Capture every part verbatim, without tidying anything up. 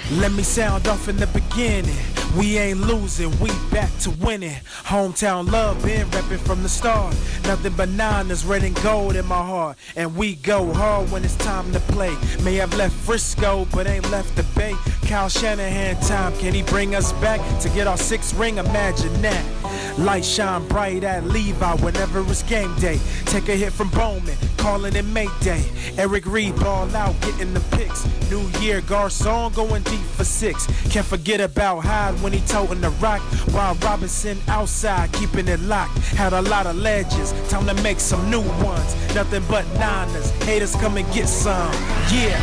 Let me sound off in the beginning. We ain't losing, we back to winning. Hometown love, been repping from the start. Nothing but niners, red and gold in my heart. And we go hard when it's time to play. May have left Frisco, but ain't left the Bay. Kyle Shanahan time, can he bring us back to get our sixth ring? Imagine that. Light shine bright at Levi whenever it's game day. Take a hit from Bowman, calling it Mayday. Eric Reed ball out, getting the picks. New year, Garcon going deep for six. Can't forget about Hyde when he toting the rock. While Robinson outside, keeping it locked. Had a lot of legends, time to make some new ones. Nothing but niners, haters come and get some. Yeah.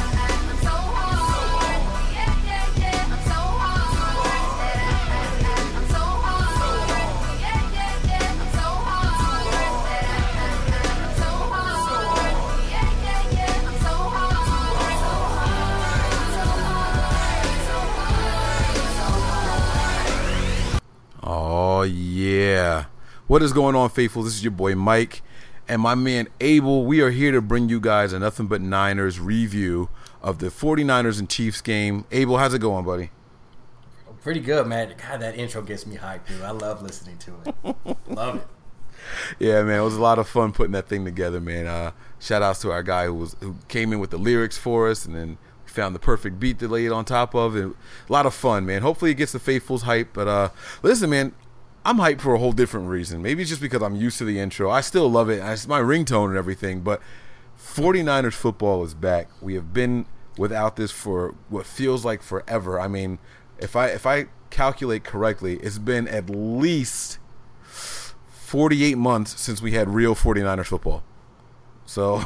Oh, yeah. What is going on, faithful? This is your boy Mike and my man Abel. We are here to bring you guys a Nothing But Niners review of the forty-niners and Chiefs game. Abel, how's it going, buddy? Pretty good, man. God, that intro gets me hyped, dude. I love listening to it. Love it. Yeah, man, it was a lot of fun putting that thing together, man. Uh, shout outs to our guy who was who came in with the lyrics for us, and then we found the perfect beat to lay it on top of. And a lot of fun, man. Hopefully it gets the faithfuls hype. But uh, listen, man, I'm hyped for a whole different reason. Maybe it's just because I'm used to the intro. I still love it. It's my ringtone and everything. But forty-niners football is back. We have been without this for what feels like forever. I mean, if I if I calculate correctly, it's been at least forty-eight months since we had real forty-niners football. So,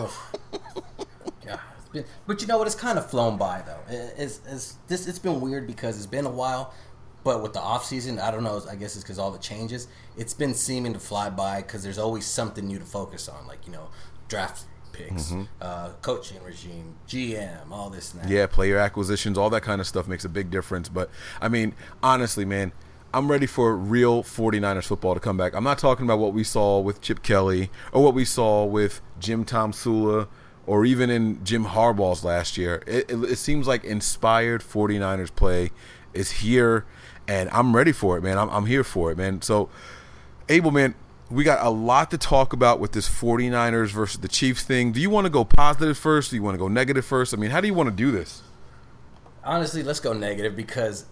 yeah, it's been, but you know what? It's kind of flown by though. It's, it's this. It's been weird because it's been a while. But with the off season, I don't know. I guess it's because all the changes. It's been seeming to fly by because there's always something new to focus on, like you know, draft picks, mm-hmm. uh, coaching regime, G M, all this and that. Yeah, player acquisitions, all that kind of stuff makes a big difference. But I mean, honestly, man, I'm ready for real forty-niners football to come back. I'm not talking about what we saw with Chip Kelly or what we saw with Jim Tomsula or even in Jim Harbaugh's last year. It, it, it seems like inspired forty-niners play is here, and I'm ready for it, man. I'm, I'm here for it, man. So, Abel, man, we got a lot to talk about with this forty-niners versus the Chiefs thing. Do you want to go positive first? Do you want to go negative first? I mean, how do you want to do this? Honestly, let's go negative because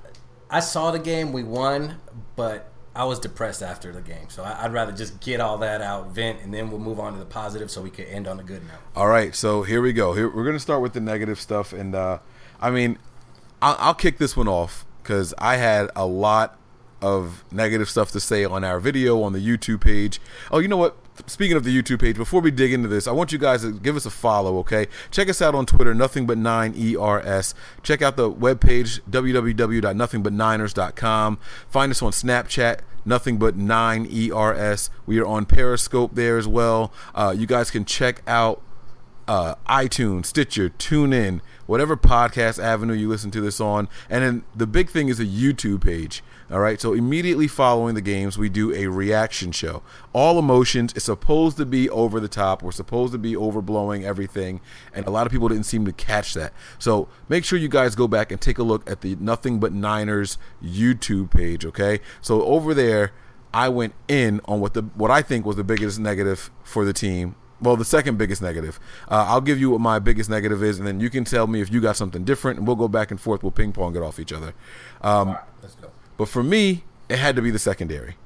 I saw the game, we won, but I was depressed after the game. So I'd rather just get all that out, vent, and then we'll move on to the positive so we can end on a good note. All right, so here we go. Here, we're going to start with the negative stuff. And, uh, I mean, I'll, I'll kick this one off because I had a lot of negative stuff to say on our video on the YouTube page. Oh, you know what? Speaking of the YouTube page, before we dig into this, I want you guys to give us a follow, okay? Check us out on Twitter, nothing but nine E R S. Check out the webpage, w w w dot nothing but niners dot com. Find us on Snapchat, nothing but nine E R S. We are on Periscope there as well. Uh, you guys can check out uh, iTunes, Stitcher, TuneIn, whatever podcast avenue you listen to this on. And then the big thing is a YouTube page. All right, so immediately following the games, we do a reaction show. All emotions. It's supposed to be over the top. We're supposed to be overblowing everything, and a lot of people didn't seem to catch that. So make sure you guys go back and take a look at the Nothing But Niners YouTube page, okay? So over there, I went in on what the what I think was the biggest negative for the team. Well, the second biggest negative. Uh, I'll give you what my biggest negative is, and then you can tell me if you got something different, and we'll go back and forth. We'll ping-pong it off each other. Um, All right, let's go. But for me, it had to be the secondary.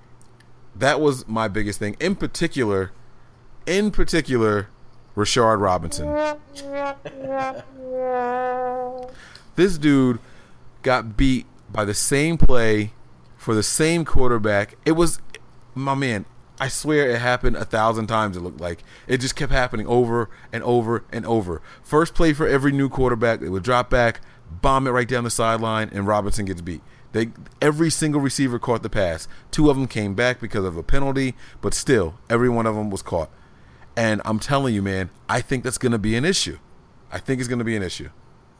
That was my biggest thing. In particular, in particular, Rashard Robinson. This dude got beat by the same play for the same quarterback. It was, my man, I swear it happened a thousand times, it looked like. It just kept happening over and over and over. First play for every new quarterback, they would drop back, bomb it right down the sideline, and Robinson gets beat. They, every single receiver caught the pass. Two of them came back because of a penalty, but still, every one of them was caught. And I'm telling you, man, I think that's going to be an issue. I think it's going to be an issue.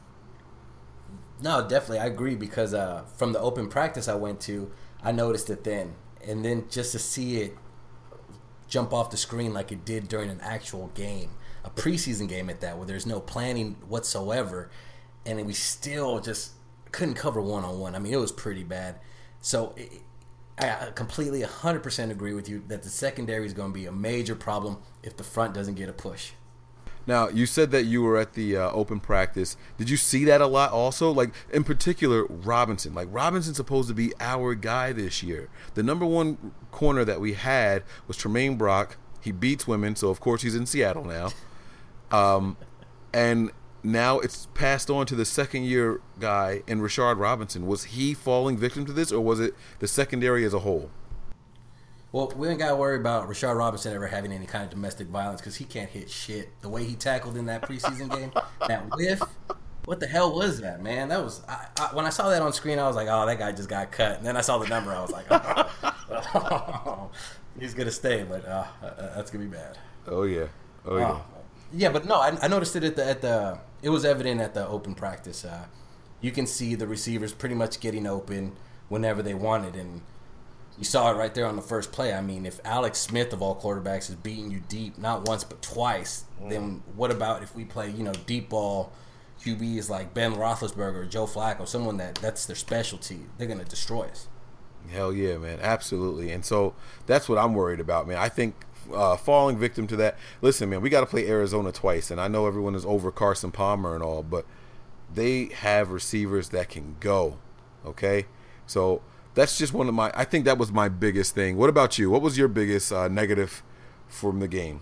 No, definitely, I agree because uh, from the open practice I went to, I noticed it then. And then just to see it jump off the screen like it did during an actual game, a preseason game at that, where there's no planning whatsoever, and we still just couldn't cover one-on-one. I mean, it was pretty bad. So it, I completely one hundred percent agree with you that the secondary is going to be a major problem if the front doesn't get a push. Now, you said that you were at the uh, open practice. Did you see that a lot also? Like, in particular, Robinson. Like, Robinson's supposed to be our guy this year. The number one corner that we had was Tremaine Brock. He beats women, so of course he's in Seattle now. Um, and now it's passed on to the second-year guy in Rashard Robinson. Was he falling victim to this, or was it the secondary as a whole? Well, we ain't got to worry about Rashard Robinson ever having any kind of domestic violence because he can't hit shit. The way he tackled in that preseason game, that whiff, what the hell was that, man? That was I, I, when I saw that on screen, I was like, oh, that guy just got cut. And then I saw the number, I was like, oh, oh he's gonna stay, but uh, that's gonna be bad. Oh yeah, oh yeah, uh, yeah. But no, I, I noticed it at the at the. It was evident at the open practice. Uh, you can see the receivers pretty much getting open whenever they wanted, and you saw it right there on the first play. I mean, if Alex Smith of all quarterbacks is beating you deep, not once but twice, mm. then what about if we play, you know, deep ball Q Bs like Ben Roethlisberger or Joe Flacco, someone that that's their specialty? They're going to destroy us. Hell yeah, man. Absolutely. And so that's what I'm worried about, man. I think uh, falling victim to that. Listen, man, we got to play Arizona twice, and I know everyone is over Carson Palmer and all, but they have receivers that can go, okay? So that's just one of my – I think that was my biggest thing. What about you? What was your biggest uh, negative from the game?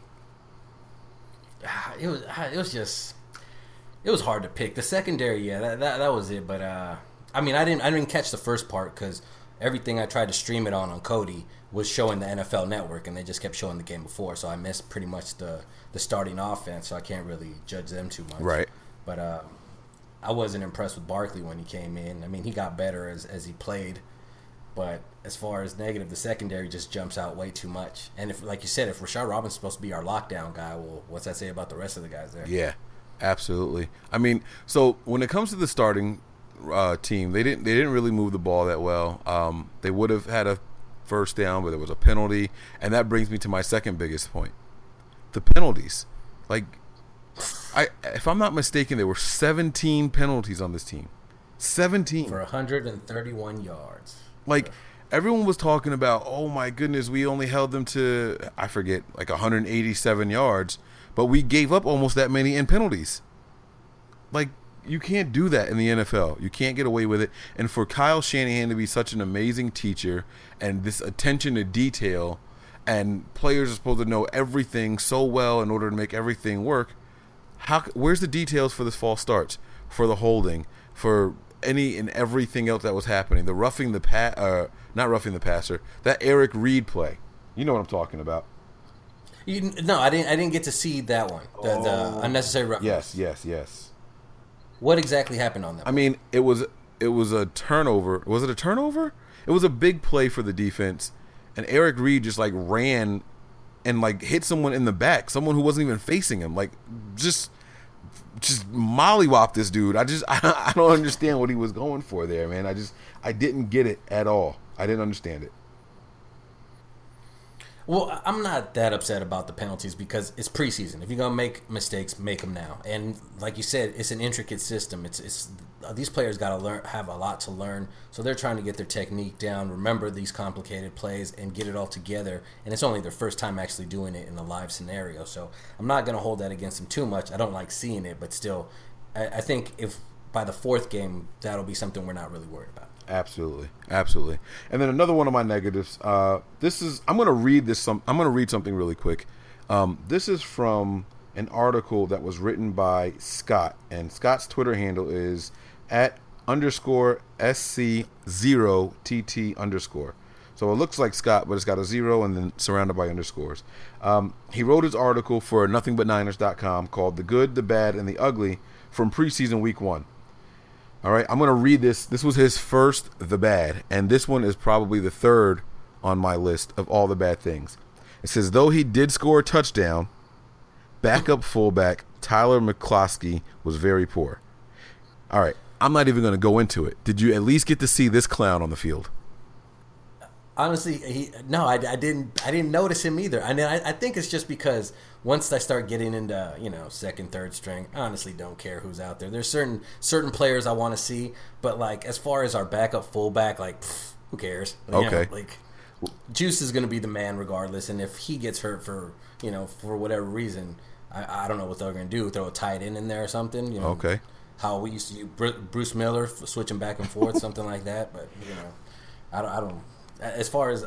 It was it was just – it was hard to pick. The secondary, yeah, that that, that was it. But, uh, I mean, I didn't I didn't catch the first part because everything I tried to stream it on on Cody was showing the N F L Network, and they just kept showing the game before. So I missed pretty much the, the starting offense, so I can't really judge them too much. Right. But uh, I wasn't impressed with Barkley when he came in. I mean, he got better as, as he played. But as far as negative, the secondary just jumps out way too much. And if, like you said, if Rashard Robinson's supposed to be our lockdown guy, well, what's that say about the rest of the guys there? Yeah, absolutely. I mean, so when it comes to the starting uh, team, they didn't they didn't really move the ball that well. Um, they would have had a first down, but there was a penalty, and that brings me to my second biggest point: the penalties. Like, I if I'm not mistaken, there were seventeen penalties on this team. seventeen for one hundred thirty-one yards. Like, everyone was talking about, oh my goodness, we only held them to, I forget, like one hundred eighty-seven yards, but we gave up almost that many in penalties. Like, you can't do that in the N F L. You can't get away with it. And for Kyle Shanahan to be such an amazing teacher and this attention to detail, and players are supposed to know everything so well in order to make everything work, how? Where's the details for this false starts, for the holding, for any and everything else that was happening? The roughing the pa- uh, not roughing the passer, that Eric Reed play. You know what I'm talking about. You, no, I didn't. I didn't get to see that one. The, oh. the unnecessary roughness. Yes, yes, yes. What exactly happened on that? I mean, it was it was a turnover. Was it a turnover? It was a big play for the defense, and Eric Reed just like ran and like hit someone in the back, someone who wasn't even facing him. Like just. Just mollywop this dude. I just I, I don't understand what he was going for there, man. I just I didn't get it at all. I didn't understand it. Well, I'm not that upset about the penalties because it's preseason. If you're gonna make mistakes, make them now. And like you said, it's an intricate system. It's it's these players got to learn, have a lot to learn. So they're trying to get their technique down, remember these complicated plays, and get it all together. And it's only their first time actually doing it in a live scenario. So I'm not gonna hold that against them too much. I don't like seeing it, but still, I, I think if by the fourth game, that'll be something we're not really worried about. Absolutely, absolutely. And then another one of my negatives. Uh, this is I'm going to read this. Some I'm going to read something really quick. Um, this is from an article that was written by Scott, and Scott's Twitter handle is at underscore sc zero tt underscore. So it looks like Scott, but it's got a zero and then surrounded by underscores. Um, he wrote his article for nothing but niners dot com called "The Good, the Bad, and the Ugly" from preseason week one. All right, I'm going to read this. This was his first The Bad, and this one is probably the third on my list of all the bad things. It says, though he did score a touchdown, backup fullback Tyler McCloskey was very poor. All right, I'm not even going to go into it. Did you at least get to see this clown on the field? Honestly, he, no, I, I didn't. I didn't notice him either. I mean, I, I think it's just because once I start getting into you know second, third string, I honestly don't care who's out there. There's certain certain players I want to see, but like as far as our backup fullback, like pff, who cares? You Okay, know, like Juice is going to be the man regardless, and if he gets hurt for you know for whatever reason, I, I don't know what they're going to do. Throw a tight end in there or something. You know, okay. How we used to use Bruce Miller switching back and forth, something like that. But you know, I don't. I don't As far as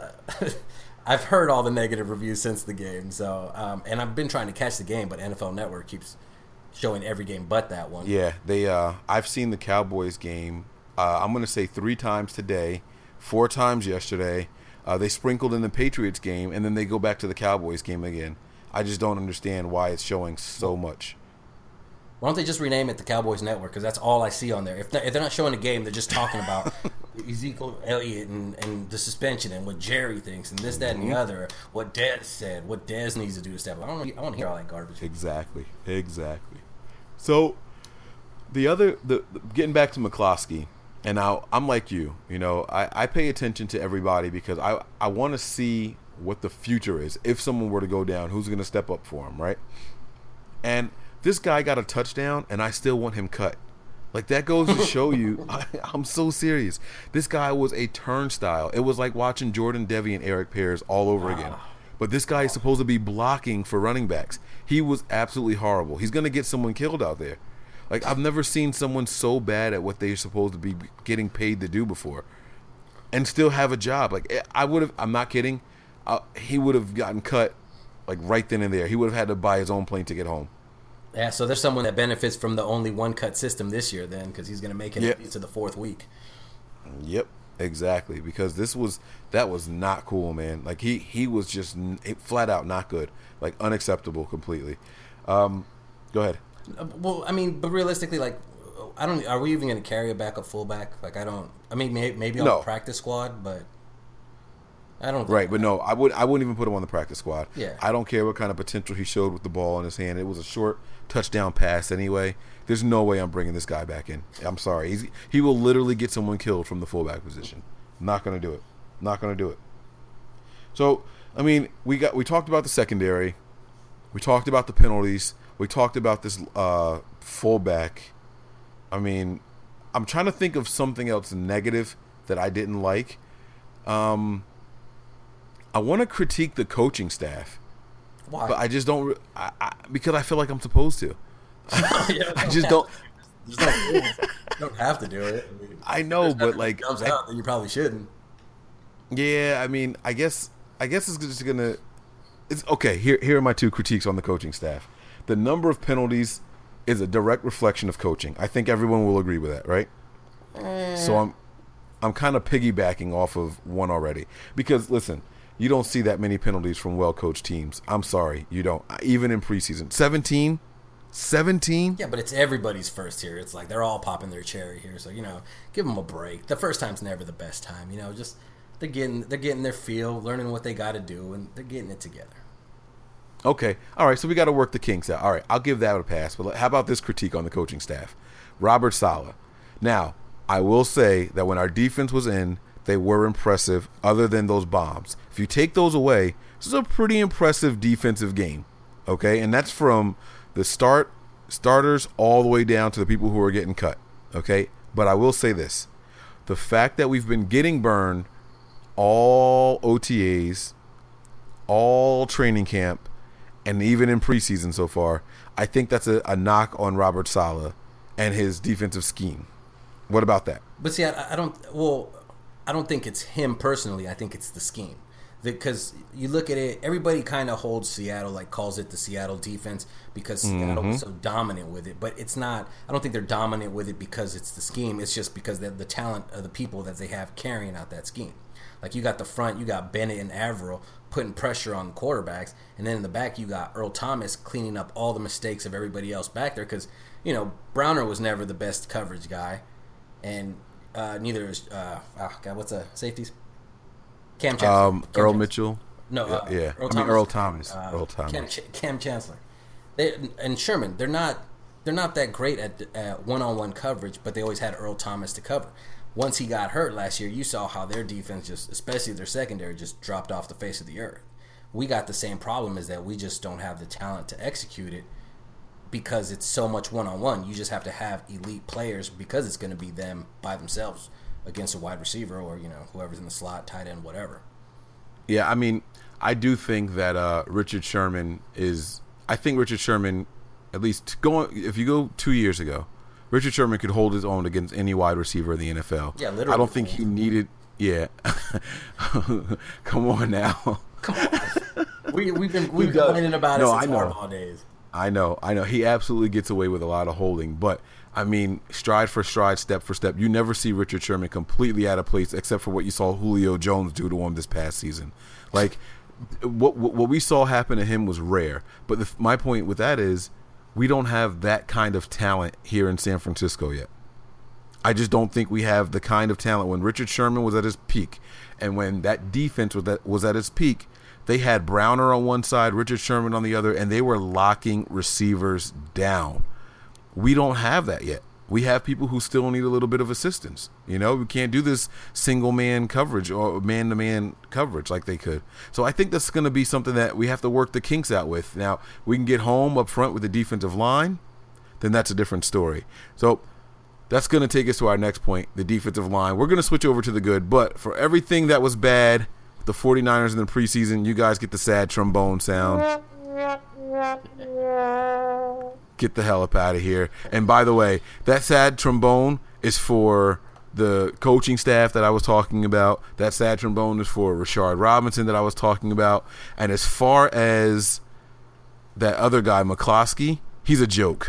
I've heard all the negative reviews since the game, so um, and I've been trying to catch the game, but N F L Network keeps showing every game but that one. Yeah, they. Uh, I've seen the Cowboys game. Uh, I'm going to say three times today, four times yesterday. Uh, they sprinkled in the Patriots game, and then they go back to the Cowboys game again. I just don't understand why it's showing so much. Why don't they just rename it the Cowboys Network? Because that's all I see on there. If they're, if they're not showing a game, they're just talking about Ezekiel Elliott and, and the suspension and what Jerry thinks and this, that, and the other. What Dez said, what Dez needs to do to step up. I don't. I want to hear all that garbage. Exactly. Exactly. So the other, the, the getting back to McCloskey, and now I'm like you. You know, I, I pay attention to everybody because I I want to see what the future is. If someone were to go down, who's going to step up for him, right? And this guy got a touchdown, and I still want him cut. Like, that goes to show you, I, I'm so serious. This guy was a turnstile. It was like watching Jordan Devy and Eric Pears all over again. But this guy is supposed to be blocking for running backs. He was absolutely horrible. He's going to get someone killed out there. Like, I've never seen someone so bad at what they're supposed to be getting paid to do before and still have a job. Like, I would have, I'm not kidding, uh, he would have gotten cut, like, right then and there. He would have had to buy his own plane ticket home. Yeah, so there's someone that benefits from the only one cut system this year then because he's going to make it yep. at least to the fourth week. Yep, exactly. Because this was, that was not cool, man. Like, he, he was just flat out not good. Like, unacceptable completely. Um, go ahead. Well, I mean, but realistically, like, I don't, are we even going to carry a backup fullback? Like, I don't, I mean, maybe, maybe on no. the practice squad, but I don't think Right, but no, I, would, I wouldn't even put him on the practice squad. Yeah. I don't care what kind of potential he showed with the ball in his hand. It was a short touchdown pass anyway. There's no way I'm bringing this guy back in. I'm sorry. He's, he will literally get someone killed from the fullback position. Not going to do it. Not going to do it. So, I mean, we got we talked about the secondary. We talked about the penalties. We talked about this uh, fullback. I mean, I'm trying to think of something else negative that I didn't like. Um, I want to critique the coaching staff. Why? But I just don't, I, I, because I feel like I'm supposed to. yeah, I just don't. There's no rules. You don't have to do it. I, mean, I know, but like, comes I, out, then you probably shouldn't. Yeah, I mean, I guess, I guess it's just gonna. It's okay. Here, here are my two critiques on the coaching staff. The number of penalties is a direct reflection of coaching. I think everyone will agree with that, right? Eh. So I'm, I'm kind of piggybacking off of one already because listen. You don't see that many penalties from well-coached teams. I'm sorry, you don't. Even in preseason. seventeen? seventeen? Yeah, but it's everybody's first here. It's like they're all popping their cherry here. So, you know, give them a break. The first time's never the best time. You know, just they're getting they're getting their feel, learning what they got to do, and they're getting it together. Okay. All right, so we got to work the kinks out. All right, I'll give that a pass. But how about this critique on the coaching staff? Robert Saleh. Now, I will say that when our defense was in, they were impressive other than those bombs. If you take those away, this is a pretty impressive defensive game, okay? And that's from the start starters all the way down to the people who are getting cut, okay? But I will say this. The fact that we've been getting burned all O T As, all training camp, and even in preseason so far, I think that's a, a knock on Robert Saleh and his defensive scheme. What about that? But see, I, I don't, well, I don't think it's him personally. I think it's the scheme. Because you look at it, everybody kind of holds Seattle, like calls it the Seattle defense because Seattle mm-hmm. was so dominant with it. But it's not, I don't think they're dominant with it because it's the scheme. It's just because the talent of the people that they have carrying out that scheme. Like you got the front, you got Bennett and Averill putting pressure on the quarterbacks. And then in the back, you got Earl Thomas cleaning up all the mistakes of everybody else back there. Because, you know, Browner was never the best coverage guy. And uh, neither is, uh, oh God, what's a safeties? Cam Chancellor. Um, Cam Earl Chancellor. Mitchell. No, uh, yeah. Earl I mean, Earl Thomas. Uh, Earl Thomas. Cam, Ch- Cam Chancellor. They, and Sherman, they're not they're not that great at, at one-on-one coverage, but they always had Earl Thomas to cover. Once he got hurt last year, you saw how their defense just, especially their secondary, just dropped off the face of the earth. We got the same problem, is that we just don't have the talent to execute it because it's so much one-on-one. You just have to have elite players because it's going to be them by themselves against a wide receiver or, you know, whoever's in the slot, tight end, whatever. Yeah, I mean, I do think that uh, Richard Sherman is – I think Richard Sherman, at least going, if you go two years ago, Richard Sherman could hold his own against any wide receiver in the N F L. Yeah, literally. I don't think he needed – yeah. Come on now. Come on. We, we've been we've been complaining about no, it since I know. Harbaugh days. I know, I know. He absolutely gets away with a lot of holding. But, I mean, stride for stride, step for step, you never see Richard Sherman completely out of place except for what you saw Julio Jones do to him this past season. Like, what what we saw happen to him was rare. But the, my point with that is we don't have that kind of talent here in San Francisco yet. I just don't think we have the kind of talent. When Richard Sherman was at his peak and when that defense was, that, was at its peak, they had Browner on one side, Richard Sherman on the other, and they were locking receivers down. We don't have that yet. We have people who still need a little bit of assistance. You know, we can't do this single-man coverage or man-to-man coverage like they could. So I think that's going to be something that we have to work the kinks out with. Now, we can get home up front with the defensive line, then that's a different story. So that's going to take us to our next point, the defensive line. We're going to switch over to the good, but for everything that was bad, the 49ers in the preseason, you guys get the sad trombone sound. Get the hell up out of here. And by the way, that sad trombone is for the coaching staff that I was talking about. That sad trombone is for Rashard Robinson that I was talking about. And as far as that other guy, McCloskey, he's a joke.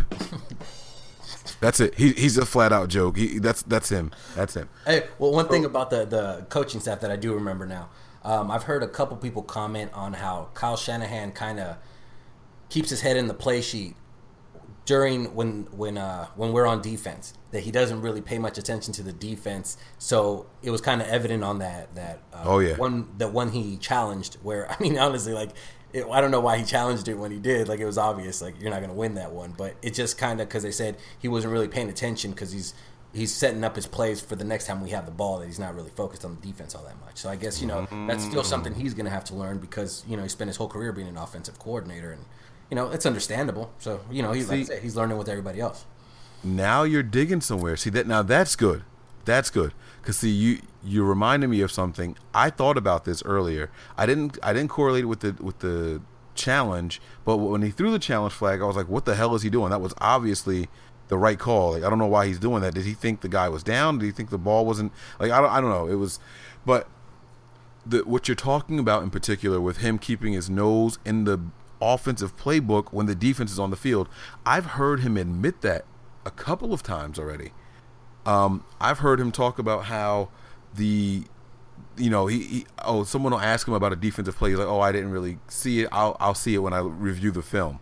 That's it. He, he's a flat-out joke. He, that's that's him. That's him. Hey, well, one thing about the, the coaching staff that I do remember now, um, I've heard a couple people comment on how Kyle Shanahan kind of keeps his head in the play sheet during when when uh, when we're on defense, that he doesn't really pay much attention to the defense. So it was kind of evident on that that uh, oh yeah one that one he challenged. Where I mean, honestly, like it, I don't know why he challenged it when he did. Like it was obvious, like you're not going to win that one. But it just kind of because they said he wasn't really paying attention because he's he's setting up his plays for the next time we have the ball. That he's not really focused on the defense all that much. So I guess you know that's still something he's going to have to learn because you know he spent his whole career being an offensive coordinator and. You know, it's understandable. So, you know, he's, see, like I said, he's learning with everybody else. Now you're digging somewhere. See, that now that's good. That's good. Because, see, you you reminded me of something. I thought about this earlier. I didn't I didn't correlate it with the, with the challenge, but when he threw the challenge flag, I was like, what the hell is he doing? That was obviously the right call. Like, I don't know why he's doing that. Did he think the guy was down? Did he think the ball wasn't – like, I don't, I don't know. It was – but the, what you're talking about in particular with him keeping his nose in the – offensive playbook when the defense is on the field, I've heard him admit that a couple of times already. Um, I've heard him talk about how the, you know, he, he oh someone will ask him about a defensive play. He's like, oh, I didn't really see it. I'll I'll see it when I review the film.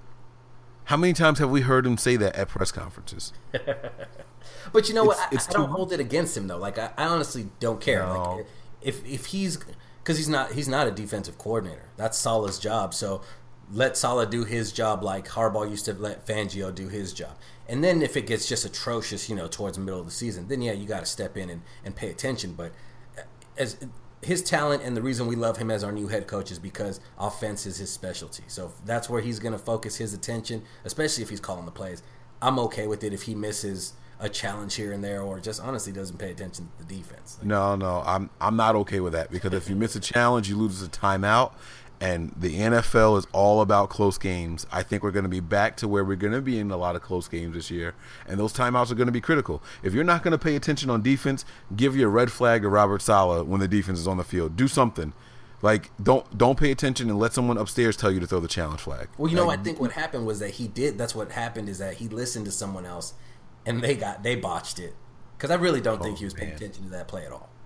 How many times have we heard him say that at press conferences? But you know it's, what? I, it's I don't hold it against him though. Like I, I honestly don't care. No. Like if if he's because he's not he's not a defensive coordinator. That's Saleh's job. So let Saleh do his job like Harbaugh used to let Fangio do his job. And then if it gets just atrocious, you know, towards the middle of the season, then yeah, you got to step in and, and pay attention. But as his talent and the reason we love him as our new head coach is because offense is his specialty. So if that's where he's going to focus his attention, especially if he's calling the plays. I'm okay with it if he misses a challenge here and there, or just honestly doesn't pay attention to the defense. Like, no, no, I'm I'm not okay with that because if you miss a challenge, you lose a timeout, and the N F L is all about close games. I think we're going to be back to where we're going to be in a lot of close games this year, and those timeouts are going to be critical. If you're not going to pay attention on defense, give your red flag to Robert Saleh when the defense is on the field. Do something. Like, don't don't pay attention and let someone upstairs tell you to throw the challenge flag. Well, you know, like, I think what happened was that he did. That's what happened is that he listened to someone else, and they got they botched it. Because I really don't think oh, he was paying man. attention to that play at all.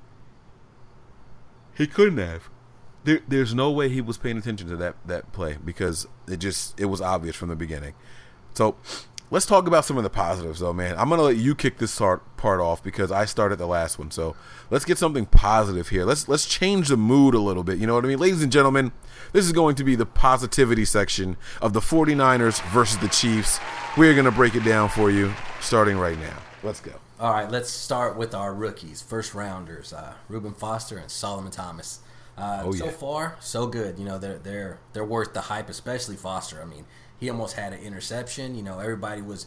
He couldn't have. There, there's no way he was paying attention to that, that play because it just it was obvious from the beginning. So let's talk about some of the positives, though, man. I'm gonna let you kick this part part off because I started the last one. So let's get something positive here. Let's let's change the mood a little bit. You know what I mean, ladies and gentlemen? This is going to be the positivity section of the 49ers versus the Chiefs. We're gonna break it down for you, starting right now. Let's go. All right, let's start with our rookies, first rounders, uh, Reuben Foster and Solomon Thomas. Uh, oh, so yeah. far, so good. You know, they're they're they're worth the hype, especially Foster. I mean, he almost had an interception. You know, everybody was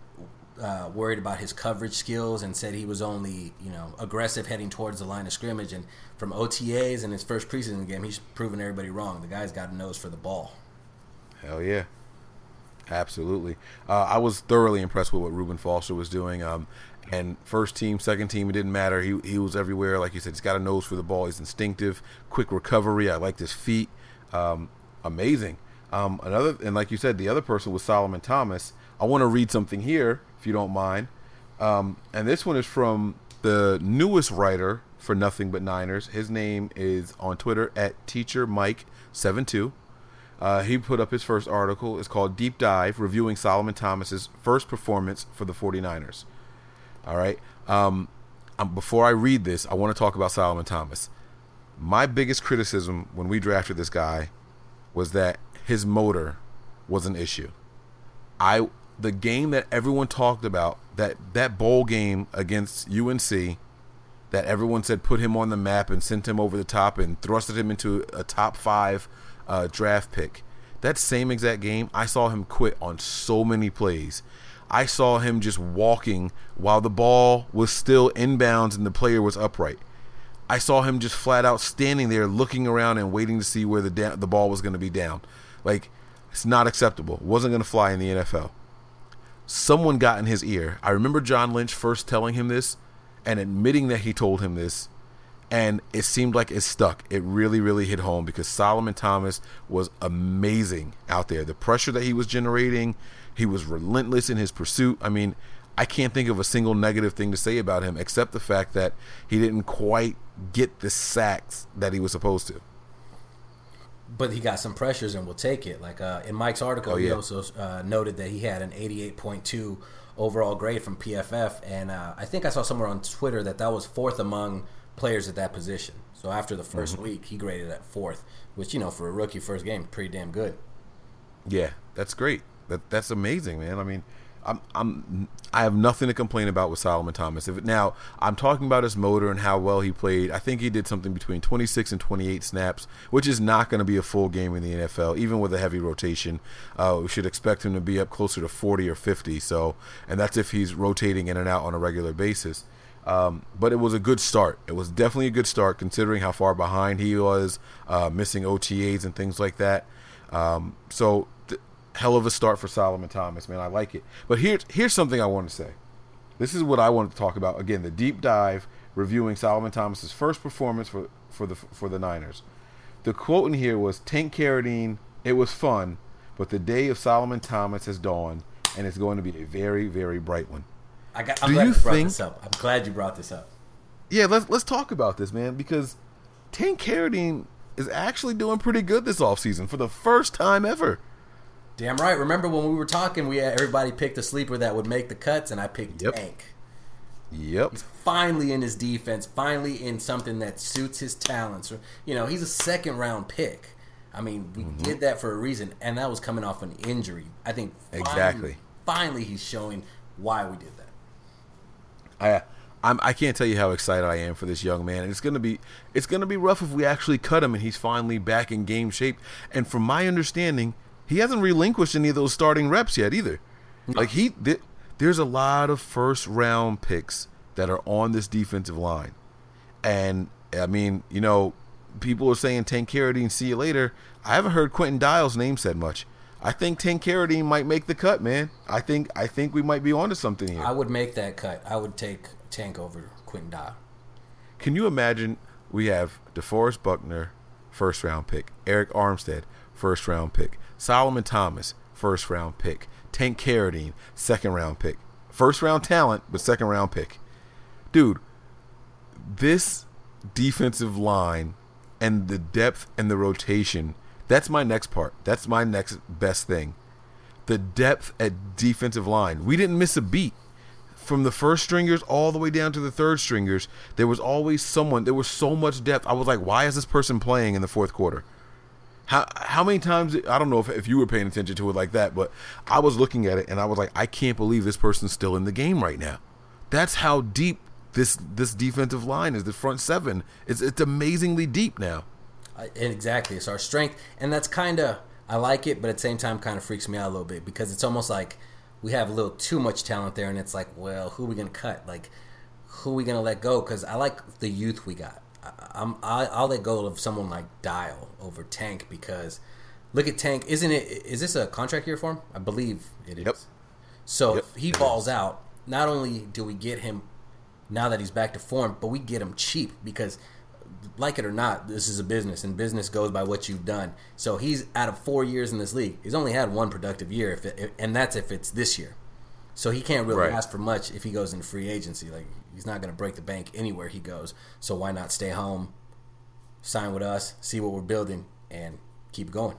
uh, worried about his coverage skills and said he was only, you know, aggressive heading towards the line of scrimmage. And from O T As and his first preseason game, he's proven everybody wrong. The guy's got a nose for the ball. Hell yeah. Absolutely. Uh, I was thoroughly impressed with what Reuben Foster was doing. Um, and first team, second team, it didn't matter. He he was everywhere. Like you said, he's got a nose for the ball. He's instinctive, quick recovery. I liked his feet. Um, amazing. Um, another, and like you said, the other person was Solomon Thomas. I want to read something here, if you don't mind. Um, and this one is from the newest writer for Nothing But Niners. His name is on Twitter at Teacher Mike seventy-two. Uh, he put up his first article. It's called Deep Dive, reviewing Solomon Thomas's first performance for the 49ers. All right. Um, um, before I read this, I want to talk about Solomon Thomas. My biggest criticism when we drafted this guy was that his motor was an issue. I the game that everyone talked about, that that bowl game against U N C, that everyone said put him on the map and sent him over the top and thrusted him into a top five uh, draft pick. That same exact game, I saw him quit on so many plays. I saw him just walking while the ball was still inbounds and the player was upright. I saw him just flat out standing there looking around and waiting to see where the da- the ball was going to be down. Like, it's not acceptable. It wasn't going to fly in the N F L. Someone got in his ear. I remember John Lynch first telling him this and admitting that he told him this, and it seemed like it stuck. It really, really hit home because Solomon Thomas was amazing out there. The pressure that he was generating, he was relentless in his pursuit. I mean, I can't think of a single negative thing to say about him except the fact that he didn't quite get the sacks that he was supposed to. But he got some pressures and will take it. Like uh, in Mike's article, oh, yeah. he also uh, noted that he had an eighty-eight point two overall grade from P F F. And uh, I think I saw somewhere on Twitter that that was fourth among players at that position. So after the first mm-hmm. week, he graded at fourth, which, you know, for a rookie first game, pretty damn good. Yeah, that's great. That That's amazing, man. I mean, I'm I'm I have nothing to complain about with Solomon Thomas. If it, now I'm talking about his motor and how well he played. I think he did something between twenty-six and twenty-eight snaps, which is not going to be a full game in the N F L, even with a heavy rotation. Uh, we should expect him to be up closer to forty or fifty. So, and that's if he's rotating in and out on a regular basis. Um, but it was a good start. It was definitely a good start considering how far behind he was, uh, missing O T As and things like that. Um, so. Th- Hell of a start for Solomon Thomas, man. I like it. But here's here's something I want to say. This is what I wanted to talk about. Again, the deep dive reviewing Solomon Thomas's first performance for, for the for the Niners. The quote in here was, Tank Carradine, it was fun, but the day of Solomon Thomas has dawned, and it's going to be a very, very bright one. I got, I'm Do glad you you brought think, this up. I'm glad you brought this up. Yeah, let's let's talk about this, man, because Tank Carradine is actually doing pretty good this offseason for the first time ever. Damn right. Remember when we were talking, we had, everybody picked a sleeper that would make the cuts, and I picked Yep. Tank. Yep. He's finally in his defense, finally in something that suits his talents. You know, he's a second-round pick. I mean, we mm-hmm. did that for a reason, and that was coming off an injury. I think finally, exactly. finally he's showing why we did that. I I'm, I can't tell you how excited I am for this young man. It's gonna be it's gonna be rough if we actually cut him and he's finally back in game shape. And from my understanding, he hasn't relinquished any of those starting reps yet either. No. Like he, th- there's a lot of first round picks that are on this defensive line, and I mean, you know, people are saying Tank Carradine, see you later. I haven't heard Quentin Dial's name said much. I think Tank Carradine might make the cut, man. I think I think we might be onto something here. I would make that cut. I would take Tank over Quentin Dial. Can you imagine? We have DeForest Buckner, first round pick. Eric Armstead, first round pick. Solomon Thomas, first round pick. Tank Carradine, second round pick. First round talent, but second round pick. Dude, this defensive line and the depth and the rotation, that's my next part. That's my next best thing. The the depth at defensive line. We didn't miss a beat. From the first stringers all the way down to the third stringers, there was always someone. There was so much depth. I was like, why is this person playing in the fourth quarter? How how many times, I don't know if, if you were paying attention to it like that, but I was looking at it and I was like, I can't believe this person's still in the game right now. That's how deep this this defensive line is. The front seven, it's, it's amazingly deep now. Uh, exactly. It's our strength. And that's kind of, I like it, but at the same time kind of freaks me out a little bit because it's almost like we have a little too much talent there, and it's like, well, who are we going to cut? Like, who are we going to let go? Because I like the youth we got. I, I'm, I, I'll let go of someone like Dial over Tank because look at Tank. Isn't it? Is this a contract year for him? I believe it is. Yep. So yep, if he balls out, not only do we get him now that he's back to form, but we get him cheap because, like it or not, this is a business, and business goes by what you've done. So he's out of four years in this league. He's only had one productive year, if it, and that's if it's this year. So he can't really right. ask for much if he goes into free agency. Like he's not going to break the bank anywhere he goes. So why not stay home, sign with us, see what we're building, and keep going?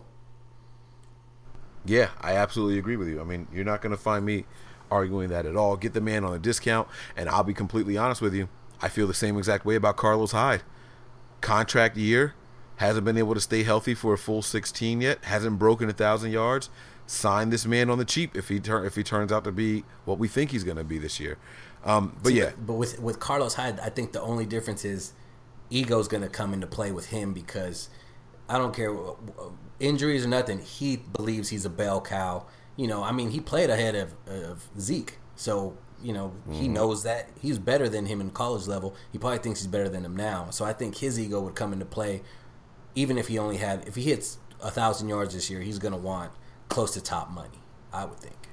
Yeah, I absolutely agree with you. I mean, you're not going to find me arguing that at all. Get the man on a discount, and I'll be completely honest with you. I feel the same exact way about Carlos Hyde. Contract year, hasn't been able to stay healthy for a full sixteen yet, hasn't broken a thousand yards. Sign this man on the cheap if he turn if he turns out to be what we think he's going to be this year. Um, but See, yeah, but with with Carlos Hyde, I think the only difference is ego's going to come into play with him because I don't care injuries or nothing. He believes he's a bell cow. You know, I mean, he played ahead of, of Zeke, so. You know, he mm-hmm. knows that he's better than him in college level. He probably thinks he's better than him now. So I think his ego would come into play, even if he only had, if he hits a thousand yards this year, he's going to want close to top money, I would think.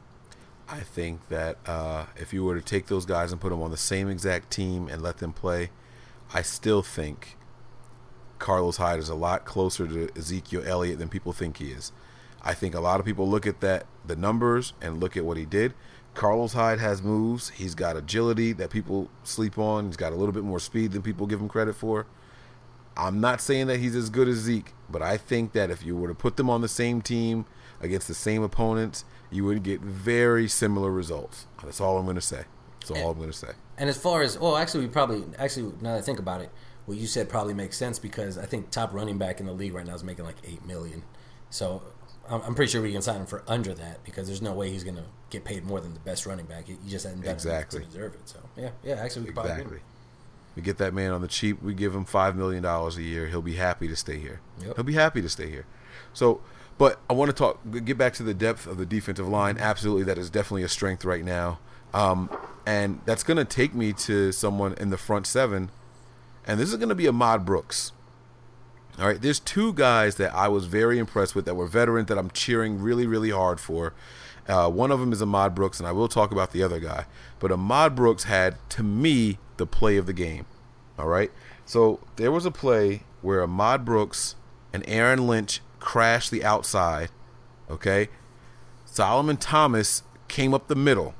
I think that uh, if you were to take those guys and put them on the same exact team and let them play, I still think Carlos Hyde is a lot closer to Ezekiel Elliott than people think he is. I think a lot of people look at that, the numbers, and look at what he did. Carlos Hyde has moves. He's got agility that people sleep on. He's got a little bit more speed than people give him credit for. I'm not saying that he's as good as Zeke, but I think that if you were to put them on the same team against the same opponents, you would get very similar results. That's all I'm going to say. That's all and, I'm going to say. And as far as, well, actually, we probably, actually, now that I think about it, what you said probably makes sense because I think top running back in the league right now is making like eight million dollars. So I'm pretty sure we can sign him for under that because there's no way he's going to get paid more than the best running back. He just hasn't done exactly. enough to deserve it. So, yeah, yeah, actually, we could exactly. probably We get that man on the cheap. We give him five million dollars a year. He'll be happy to stay here. Yep. He'll be happy to stay here. So, but I want to talk, get back to the depth of the defensive line. Absolutely, that is definitely a strength right now. Um, and that's going to take me to someone in the front seven. And this is going to be Ahmad Brooks. All right, there's two guys that I was very impressed with that were veterans that I'm cheering really, really hard for. Uh, one of them is Ahmad Brooks, and I will talk about the other guy. But Ahmad Brooks had, to me, the play of the game. All right, so there was a play where Ahmad Brooks and Aaron Lynch crashed the outside. Okay, Solomon Thomas came up the middle.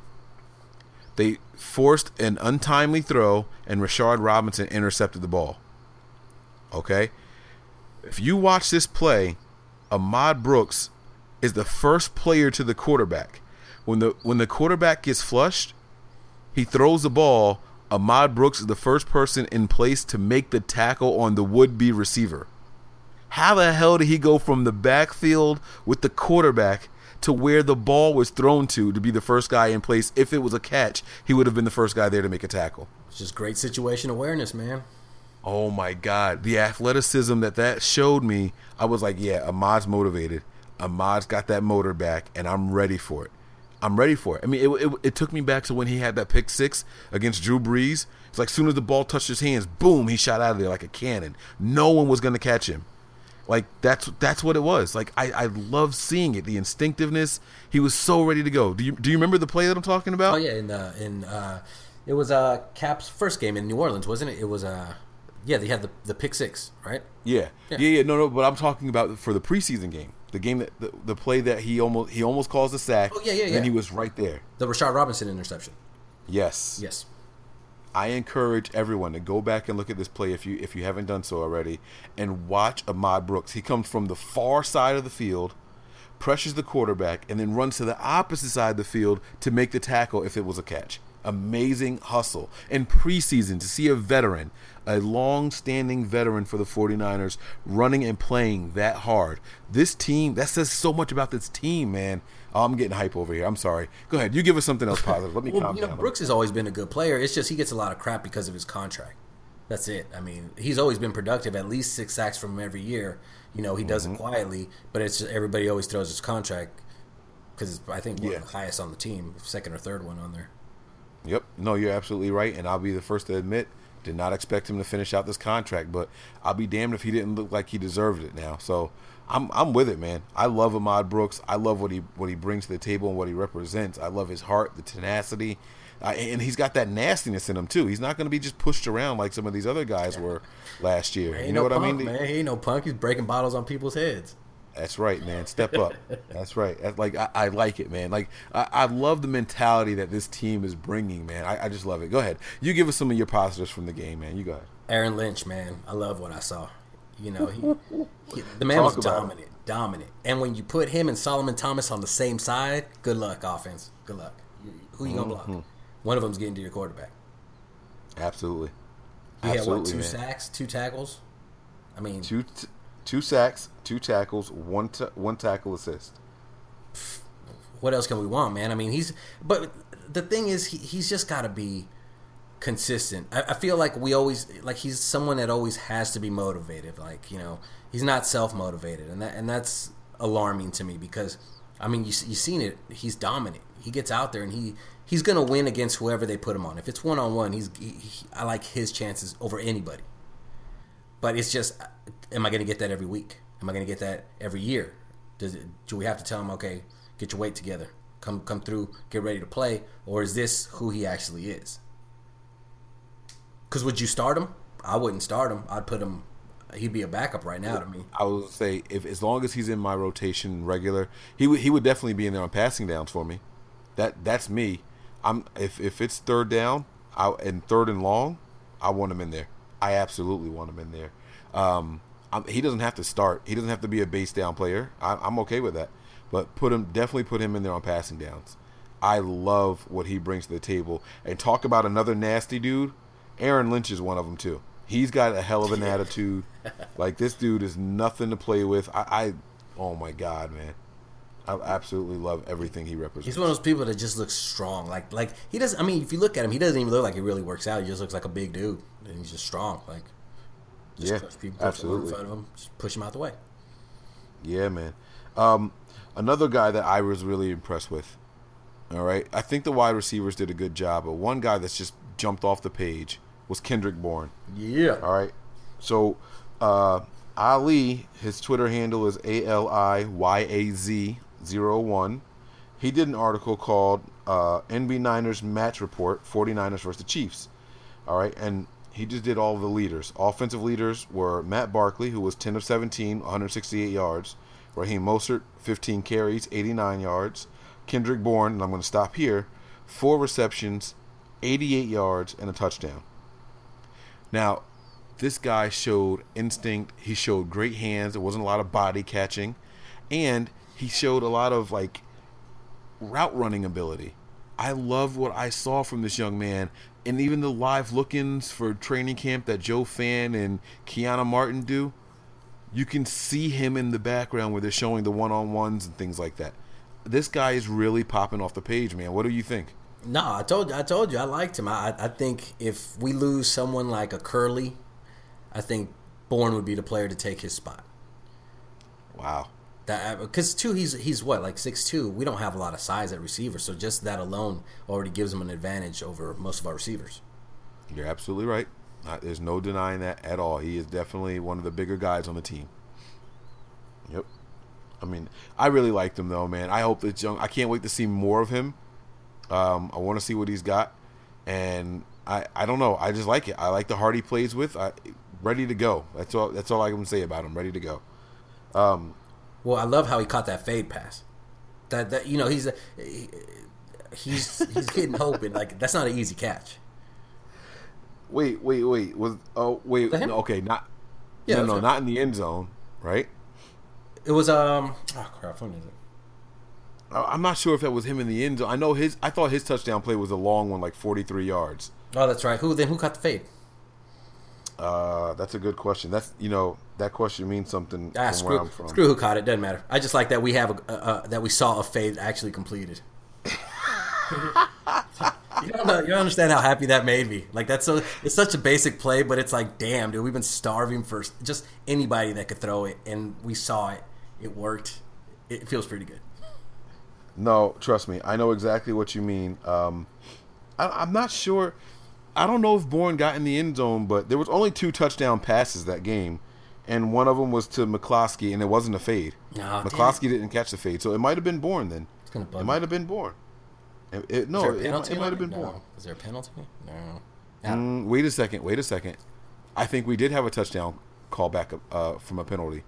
They forced an untimely throw, and Rashard Robinson intercepted the ball. Okay. If you watch this play, Ahmad Brooks is the first player to the quarterback. When the when the quarterback gets flushed, he throws the ball. Ahmad Brooks is the first person in place to make the tackle on the would-be receiver. How the hell did he go from the backfield with the quarterback to where the ball was thrown to to be the first guy in place? If it was a catch, he would have been the first guy there to make a tackle. It's just great situation awareness, man. Oh, my God. The athleticism that that showed me, I was like, yeah, Ahmad's motivated. Ahmad's got that motor back, and I'm ready for it. I'm ready for it. I mean, it, it, it took me back to when he had that pick six against Drew Brees. It's like as soon as the ball touched his hands, boom, he shot out of there like a cannon. No one was going to catch him. Like, that's that's what it was. Like, I, I love seeing it, the instinctiveness. He was so ready to go. Do you do you remember the play that I'm talking about? Oh, yeah. In, uh, in uh, it was uh, Cap's first game in New Orleans, wasn't it? It was... Uh... Yeah, they had the the pick six, right? Yeah. yeah, yeah, yeah. No, no. But I'm talking about for the preseason game, the game that the, the play that he almost he almost caused a sack. Oh yeah, yeah, yeah. And he was right there. The Rashard Robinson interception. Yes. Yes. I encourage everyone to go back and look at this play if you if you haven't done so already, and watch Ahmad Brooks. He comes from the far side of the field, pressures the quarterback, and then runs to the opposite side of the field to make the tackle if it was a catch. Amazing hustle. In preseason, to see a veteran, a long-standing veteran for the 49ers, running and playing that hard. This team, that says so much about this team, man. Oh, I'm getting hype over here. I'm sorry. Go ahead. You give us something else positive. Let me well, calm you know, down. Brooks has always been a good player. It's just he gets a lot of crap because of his contract. That's it. I mean, he's always been productive, at least six sacks from him every year. You know, he does mm-hmm. it quietly, but it's just everybody always throws his contract because I think we're yeah. the highest on the team, second or third one on there. Yep. No, you're absolutely right, and I'll be the first to admit, did not expect him to finish out this contract, but I'll be damned if he didn't look like he deserved it now. So I'm I'm with it, man. I love Ahmad Brooks. I love what he what he brings to the table and what he represents. I love his heart, the tenacity, uh, and he's got that nastiness in him too. He's not going to be just pushed around like some of these other guys were last year. You know no what punk, I mean? Man, he ain't no punk. He's breaking bottles on people's heads. That's right, man. Step up. That's right. That's like I, I like it, man. Like I, I love the mentality that this team is bringing, man. I, I just love it. Go ahead. You give us some of your positives from the game, man. You go ahead. Aaron Lynch, man. I love what I saw. You know, he, he the man Talk was dominant, him. dominant. And when you put him and Solomon Thomas on the same side, good luck, offense. Good luck. Who you gonna block? Mm-hmm. One of them's getting to your quarterback. Absolutely. He Absolutely, had what? Two man. sacks, two tackles. I mean, two. T- Two sacks, two tackles, one t- one tackle assist. What else can we want, man? I mean, he's. But the thing is, he, he's just got to be consistent. I, I feel like we always like he's someone that always has to be motivated. Like you know, he's not self motivated, and that and that's alarming to me because I mean, you you seen it. He's dominant. He gets out there and he he's gonna win against whoever they put him on. If it's one on one, he's he, he, I like his chances over anybody. But it's just, am I going to get that every week? Am I going to get that every year? Does it, do we have to tell him, okay, get your weight together, come come through, get ready to play, or is this who he actually is? Because would you start him? I wouldn't start him. I'd put him. He'd be a backup right now to me. I would say if as long as he's in my rotation regular, he would he would definitely be in there on passing downs for me. That that's me. I'm if if it's third down, I, and third and long, I want him in there. I absolutely want him in there. Um, I'm, he doesn't have to start. He doesn't have to be a base down player. I, I'm okay with that. But put him definitely put him in there on passing downs. I love what he brings to the table. And talk about another nasty dude. Aaron Lynch is one of them too. He's got a hell of an attitude. Like this dude is nothing to play with. I, I oh my god, man. I absolutely love everything he represents. He's one of those people that just looks strong. Like, like he doesn't. I mean, if you look at him, he doesn't even look like he really works out. He just looks like a big dude, and he's just strong. Like, just yeah, push people, push absolutely. in front of him, just push him out the way. Yeah, man. Um, another guy that I was really impressed with. All right, I think the wide receivers did a good job, but one guy that's just jumped off the page was Kendrick Bourne. Yeah. All right. So, uh, Ali, his Twitter handle is A L I Y A Z. Zero one. He did an article called uh, N B Niners Match Report, 49ers versus the Chiefs. All right, and he just did all of the leaders. Offensive leaders were Matt Barkley, who was ten of seventeen, one hundred sixty-eight yards. Raheem Mostert, fifteen carries, eighty-nine yards. Kendrick Bourne, and I'm going to stop here, four receptions, eighty-eight yards, and a touchdown. Now, this guy showed instinct. He showed great hands. There wasn't a lot of body catching. And he showed a lot of like route running ability. I love what I saw from this young man, and even the live look-ins for training camp that Joe Fan and Kiana Martin do. You can see him in the background where they're showing the one-on-ones and things like that. This guy is really popping off the page, man. What do you think? No, I told you, I told you, I liked him. I, I think if we lose someone like a Curly, I think Bourne would be the player to take his spot. Wow. That because too he's he's what like six two. We don't have a lot of size at receiver, so just that alone already gives him an advantage over most of our receivers. You're absolutely right. Uh, there's no denying that at all. He is definitely one of the bigger guys on the team. Yep. I mean, I really liked him though, man. I hope that young. I can't wait to see more of him. Um, I want to see what he's got, and I I don't know. I just like it. I like the heart he plays with. I, ready to go. That's all. That's all I can say about him. Ready to go. Um. Well, I love how he caught that fade pass. That that you know he's a, he, he's he's getting open. Like that's not an easy catch. Wait, wait, wait. Was oh wait? No, okay, not yeah, no, no, him. not in the end zone, right? It was um. Oh crap! When is it? I'm not sure if that was him in the end zone. I know his. I thought his touchdown play was a long one, like forty-three yards. Oh, that's right. Who then? Who caught the fade? Uh, that's a good question. That's you know that question means something Ah, from screw, where I'm from. screw who caught it. Doesn't matter. I just like that we have a, uh, uh, that we saw a fade actually completed. You don't know, you don't understand how happy that made me. Like that's so it's such a basic play, but it's like, damn, dude, we've been starving for just anybody that could throw it, and we saw it. It worked. It feels pretty good. No, trust me, I know exactly what you mean. Um, I, I'm not sure. I don't know if Bourne got in the end zone, but there was only two touchdown passes that game, and one of them was to McCloskey, and it wasn't a fade. No, McCloskey didn't catch the fade, so it might have been Bourne then. It's gonna bug It me. might have been Bourne. It, it, no, Is there a it, penalty it on might have been No. Bourne. Is there a penalty? No. Mm, wait a second. Wait a second. I think we did have a touchdown call back uh, from a penalty.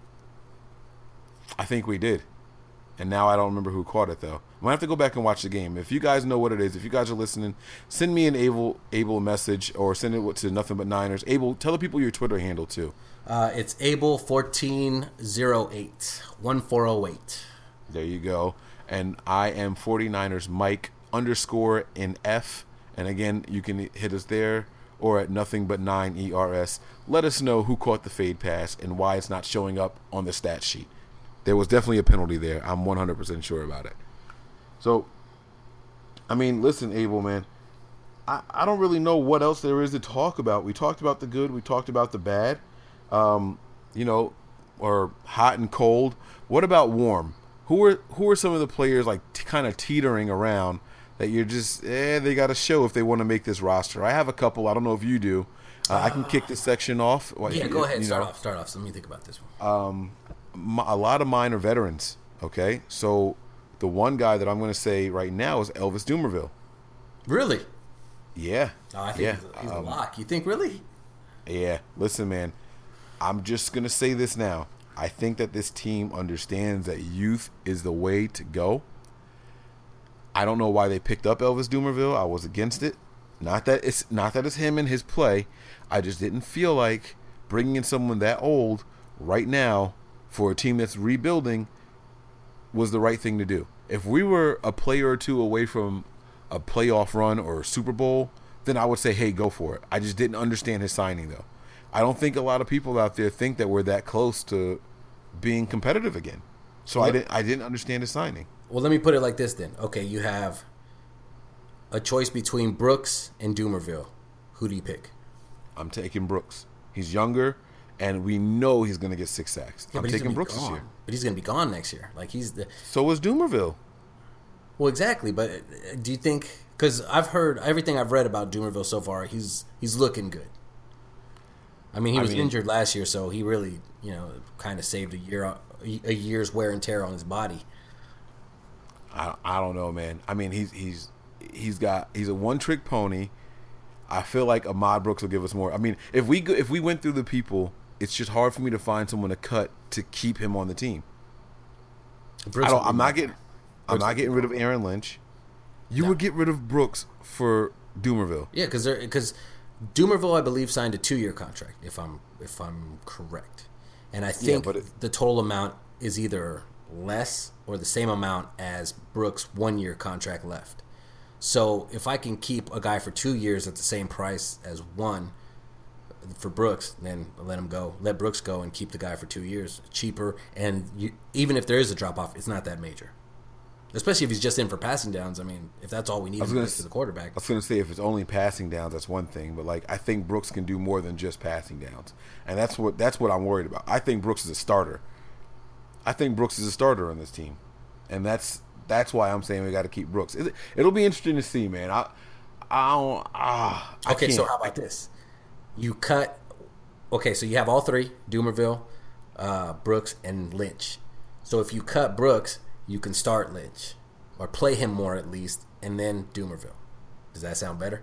I think we did. And now I don't remember who caught it, though. I'm going to have to go back and watch the game. If you guys know what it is, if you guys are listening, send me an Abel Abel message or send it to Nothing But Niners. Abel, tell the people your Twitter handle, too. Uh, it's Abel fourteen oh eight, one four oh eight. There you go. And I am 49ers Mike underscore in F. And again, you can hit us there or at Nothing But Nine E R S. Let us know who caught the fade pass and why it's not showing up on the stat sheet. There was definitely a penalty there. I'm one hundred percent sure about it. So, I mean, listen, Abel, man. I, I don't really know what else there is to talk about. We talked about the good. We talked about the bad. Um, you know, or hot and cold. What about warm? Who are who are some of the players like t- kind of teetering around that you're just, eh, they got to show if they want to make this roster? I have a couple. I don't know if you do. Uh, I can kick this section off. Yeah, go ahead. You Start know. off. Start off. So let me think about this one. Um, m- a lot of mine are veterans. Okay, so the one guy that I'm going to say right now is Elvis Dumervil. Really? Yeah. Oh, I think yeah. he's, a, he's um, a lock. You think really? Yeah. Listen, man. I'm just going to say this now. I think that this team understands that youth is the way to go. I don't know why they picked up Elvis Dumervil. I was against it. Not that it's not that it's him and his play. I just didn't feel like bringing in someone that old right now for a team that's rebuilding was the right thing to do. If we were a player or two away from a playoff run or a Super Bowl, then I would say, hey, go for it. I just didn't understand his signing, though. I don't think a lot of people out there think that we're that close to being competitive again. So I didn't I didn't understand his signing. Well, let me put it like this then. Okay, you have a choice between Brooks and Dumervil. Who do you pick? I'm taking Brooks. He's younger, and we know he's going to get six sacks. Yeah, I'm but he's taking gonna be Brooks this gone. year. But he's going to be gone next year. Like he's the So is Dumervil. well, exactly. But uh, do you think? Because I've heard everything I've read about Dumervil so far. He's he's looking good. I mean, he I was mean- injured last year, so he really, you know, kind of saved a year a year's wear and tear on his body. I I don't know, man. I mean, he's he's he's got he's a one trick pony. I feel like Ahmad Brooks will give us more. I mean, if we go, if we went through the people, it's just hard for me to find someone to cut to keep him on the team. Brooks I don't. would be I'm my not guy. getting. I'm Brooks not would be getting rid of Aaron Lynch. You No. would get rid of Brooks for Dumervil. Yeah, because because Dumervil, I believe, signed a two-year contract, if I'm if I'm correct, and I think but it- the total amount is either less or the same amount as Brooks' one-year contract left. So if I can keep a guy for two years at the same price as one for Brooks, then let him go. Let Brooks go and keep the guy for two years cheaper. And you, even if there is a drop off, it's not that major. Especially if he's just in for passing downs. I mean, if that's all we need was to gonna get to s- the quarterback. I was going to say if it's only passing downs, that's one thing. But like, I think Brooks can do more than just passing downs, and that's what that's what I'm worried about. I think Brooks is a starter. I think Brooks is a starter on this team, and that's that's why I'm saying we got to keep Brooks. It, it'll be interesting to see, man. I I don't. Ah, I Okay, can't. so how about this? You cut. Okay, so you have all three: Dumervil, uh, Brooks, and Lynch. So if you cut Brooks, you can start Lynch, or play him more at least, and then Dumervil. Does that sound better?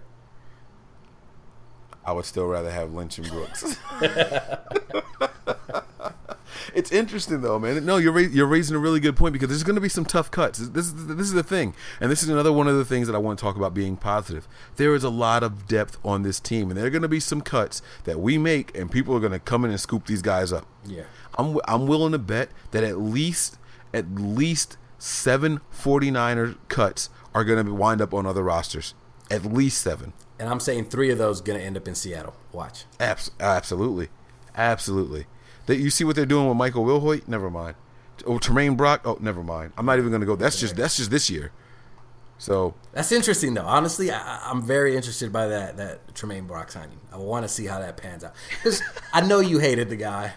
I would still rather have Lynch and Brooks. It's interesting though, man. No, you're ra- you're raising a really good point because there's going to be some tough cuts. This is this is the thing, and this is another one of the things that I want to talk about being positive. There is a lot of depth on this team, and there are going to be some cuts that we make, and people are going to come in and scoop these guys up. Yeah. I'm I'm willing to bet that at least at least seven 49er cuts are going to wind up on other rosters. At least seven. And I'm saying three of those are going to end up in Seattle. Watch. Abs- absolutely. Absolutely. That you see what they're doing with Michael Wilhoit? Never mind. Oh, Tremaine Brock? Oh, never mind. I'm not even going to go. That's just that's just this year. So that's interesting, though. Honestly, I, I'm very interested by that that Tremaine Brock signing. I want to see how that pans out because I know you hated the guy.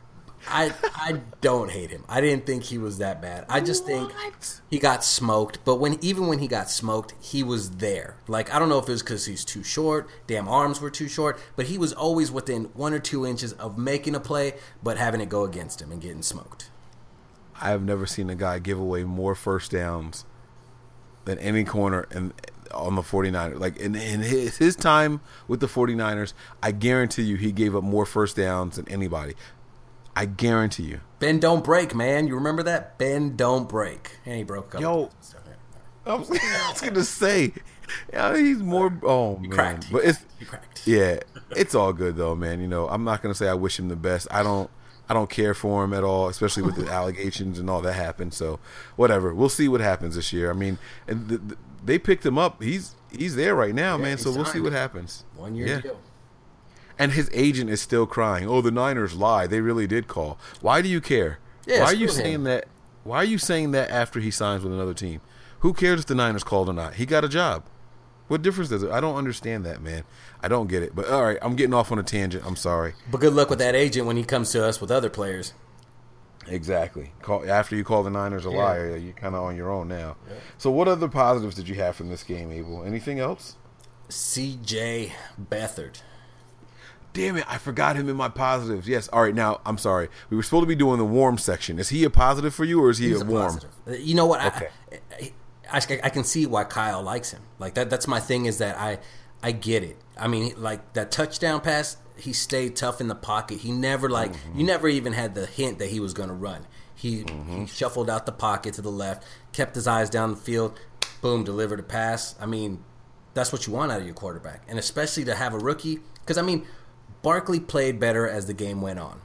I I don't hate him. I didn't think he was that bad. I just think What? he got smoked. But when even when he got smoked, he was there. Like I don't know if it was because he's too short, damn arms were too short, but he was always within one or two inches of making a play, but having it go against him and getting smoked. I have never seen a guy give away more first downs than any corner in, on the 49ers. Like in, in his, his time with the 49ers, I guarantee you he gave up more first downs than anybody. I guarantee you. Bend don't break, man. You remember that? Bend don't break. And he broke up. Yo, I was, I was gonna say, yeah, he's more. Oh he man, cracked. He but cracked. it's He cracked. yeah, it's all good though, man. You know, I'm not gonna say I wish him the best. I don't. I don't care for him at all, especially with the allegations and all that happened. So, whatever. We'll see what happens this year. I mean, and the, the, they picked him up. He's he's there right now, Yeah, man. So we'll signed. see what happens. One year Yeah. deal. And his agent is still crying. Oh, the Niners lied. They really did call. Why do you care? Yeah, why are you screw him. saying that? Why are you saying that after he signs with another team? Who cares if the Niners called or not? He got a job. What difference does it? I don't understand that, man. I don't get it. But all right, I'm getting off on a tangent. I'm sorry. But good luck with that agent when he comes to us with other players. Exactly. Call, after you call the Niners a Yeah. liar, you're kind of on your own now. So what other positives did you have from this game, Abel? Anything else? C J Beathard. Damn it, I forgot him in my positives. Yes. All right, now, I'm sorry. We were supposed to be doing the warm section. Is he a positive for you or is he He's a a warm? positive. You know what? Okay. I, I, I, I can see why Kyle likes him. Like that. That's my thing. Is that I I get it. I mean, like that touchdown pass, he stayed tough in the pocket. He never like Mm-hmm. you never even had the hint that he was going to run. He Mm-hmm. he shuffled out the pocket to the left, kept his eyes down the field, boom, delivered a pass. I mean, that's what you want out of your quarterback, and especially to have a rookie. Because I mean, Barkley played better as the game went on,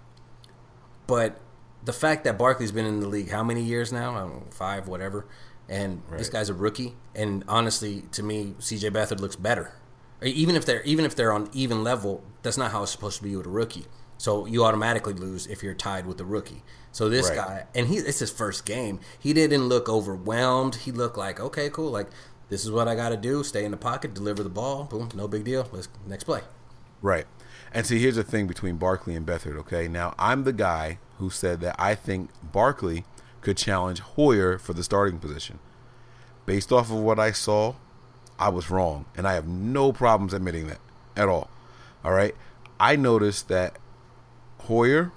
but the fact that Barkley's been in the league how many years now? I don't know, five, whatever. And Right. this guy's a rookie. And honestly, to me, C J Beathard looks better. Even if they're even if they're on even level, that's not how it's supposed to be with a rookie. So you automatically lose if you're tied with the rookie. So this Right. guy, and he it's his first game. He didn't look overwhelmed. He looked like, okay, cool. Like this is what I got to do: stay in the pocket, deliver the ball. Boom, no big deal. Let's next play. Right. And see, here's the thing between Barkley and Beathard, okay? Now, I'm the guy who said that I think Barkley could challenge Hoyer for the starting position. Based off of what I saw, I was wrong. And I have no problems admitting that at all. All right? I noticed that Hoyer,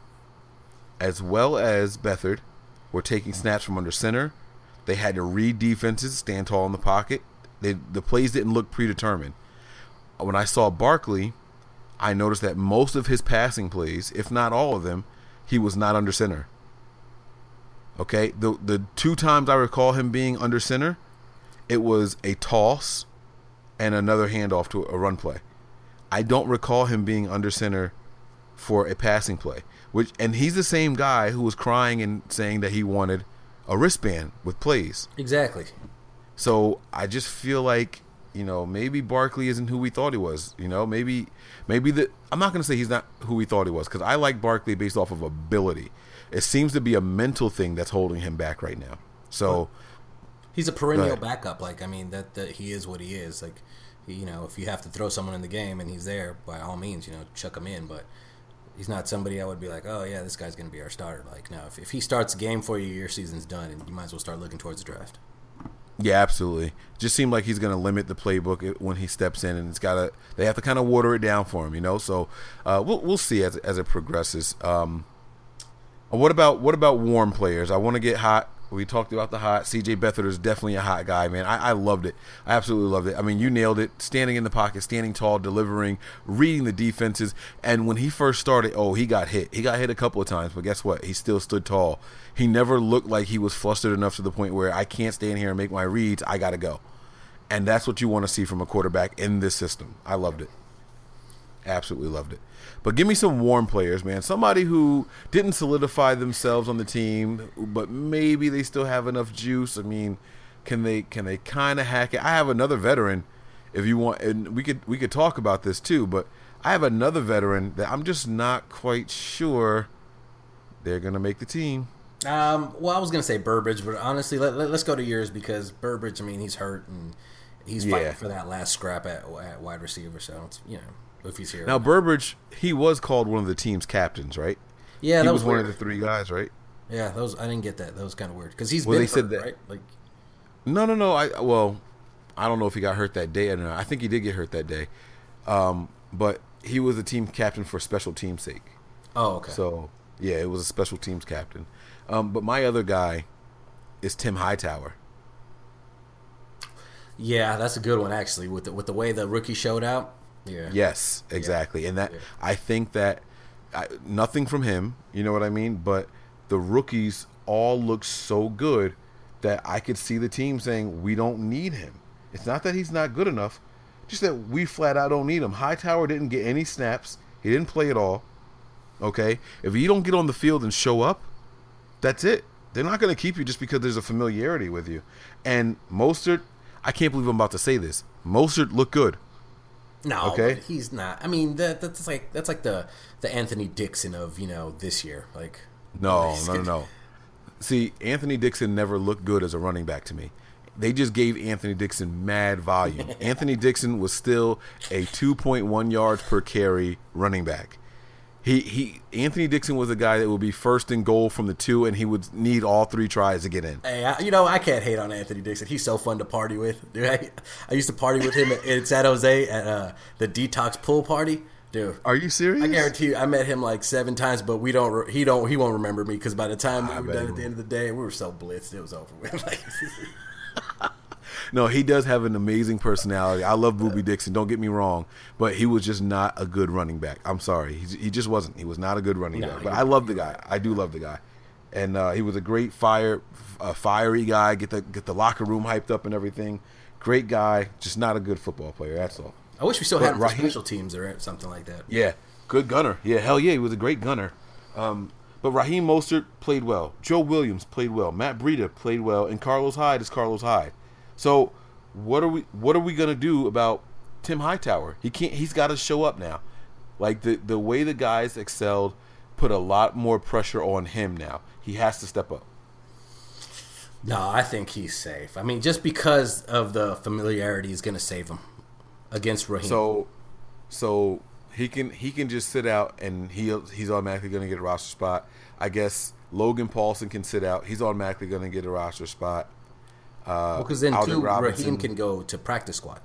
as well as Beathard, were taking snaps from under center. They had to read defenses, stand tall in the pocket. They, the plays didn't look predetermined. When I saw Barkley, I noticed that most of his passing plays, if not all of them, he was not under center. Okay? The the two times I recall him being under center, it was a toss and another handoff to a run play. I don't recall him being under center for a passing play. Which and he's the same guy who was crying and saying that he wanted a wristband with plays. Exactly. So I just feel like, you know, maybe Barkley isn't who we thought he was. You know, maybe maybe the I'm not going to say he's not who we thought he was because I like Barkley based off of ability. It seems to be a mental thing that's holding him back right now. So He's a perennial Right. backup. Like I mean, that, that he is what he is. Like you know, if you have to throw someone in the game and he's there, by all means, you know, chuck him in. But he's not somebody I would be like, oh yeah, this guy's going to be our starter. Like no, if, if he starts the game for you, your season's done, and you might as well start looking towards the draft. yeah, absolutely. Just seemed like he's going to limit the playbook when he steps in, and it's got to. They have to kind of water it down for him, you know. So uh, we'll we'll see as as it progresses. Um, what about what about warm players? I want to get hot. We talked about the hot. C J Beathard is definitely a hot guy, man. I, I loved it. I absolutely loved it. I mean, you nailed it. Standing in the pocket, standing tall, delivering, reading the defenses. And when he first started, oh, he got hit. He got hit a couple of times, but guess what? He still stood tall. He never looked like he was flustered enough to the point where I can't stand here and make my reads. I got to go. And that's what you want to see from a quarterback in this system. I loved it. Absolutely loved it. But give me some warm players, man. Somebody who didn't solidify themselves on the team, but maybe they still have enough juice. I mean, can they can they kind of hack it? I have another veteran, if you want, and we could we could talk about this too. But I have another veteran that I'm just not quite sure they're gonna make the team. Um, well, I was gonna say Burbridge, but honestly, let, let, let's go to yours because Burbridge. I mean, he's hurt and he's Yeah. fighting for that last scrap at, at wide receiver. So it's, you know. If he's here. Now, Burbridge, he was called one of the team's captains, right? Yeah, he that was, was one weird. of the three guys, right? Yeah, those I didn't get that. That was kind of weird because he's Well, been they hurt, said that- right? Like, No, no, no. I well, I don't know if he got hurt that day or not. I think he did get hurt that day, um, but he was the team captain for special team's sake. oh, okay. So yeah, it was a special teams captain. Um, but my other guy is Tim Hightower. yeah, that's a good one actually. With the, with the way the rookie showed out. Yeah. Yes, exactly. And that Yeah. I think that I, nothing from him, you know what I mean? But the rookies all look so good that I could see the team saying, we don't need him. It's not that he's not good enough, just that we flat out don't need him. Hightower didn't get any snaps. He didn't play at all. Okay? If you don't get on the field and show up, that's it. They're not going to keep you just because there's a familiarity with you. And Mostert, I can't believe I'm about to say this. Mostert looked good. No, Okay. he's not. I mean, that, that's like that's like the the Anthony Dixon of you know this year. Like, No, no, no, no. See, Anthony Dixon never looked good as a running back to me. They just gave Anthony Dixon mad volume. Anthony Dixon was still a two point one yards per carry running back. He he. Anthony Dixon was a guy that would be first and goal from the two, and he would need all three tries to get in. Hey, I, you know, I can't hate on Anthony Dixon. He's so fun to party with. Dude, I, I used to party with him at, in San Jose at uh, the Detox Pool Party. Dude, Are you serious? I guarantee you, I met him like seven times, but we don't. Re- he don't. He won't remember me because by the time we I were bet done he at the end of the day, we were so blitzed. It was over with. Like, No, he does have an amazing personality. I love Booby Dixon. Don't get me wrong, but he was just not a good running back. I'm sorry, he, he just wasn't. He was not a good running No, back. he But was- I love the guy. I do love the guy, and uh, he was a great fire, uh, fiery guy. Get the get the locker room hyped up and everything. Great guy, just not a good football player. That's all. I wish we still But had him for Raheem- special teams or something like that. Yeah, good gunner. Yeah, hell yeah, he was a great gunner. Um, but Raheem Mostert played well. Joe Williams played well. Matt Breida played well, and Carlos Hyde is Carlos Hyde. So what are we what are we gonna do about Tim Hightower? He can't. He's got to show up now. Like the the way the guys excelled, put a lot more pressure on him now. He has to step up. No, I think he's safe. I mean, just because of the familiarity is going to save him against Raheem. So, so he can he can just sit out and he he's automatically going to get a roster spot. I guess Logan Paulson can sit out. He's automatically going to get a roster spot. Uh, because then Alden too, Robinson- Raheem can go to practice squad.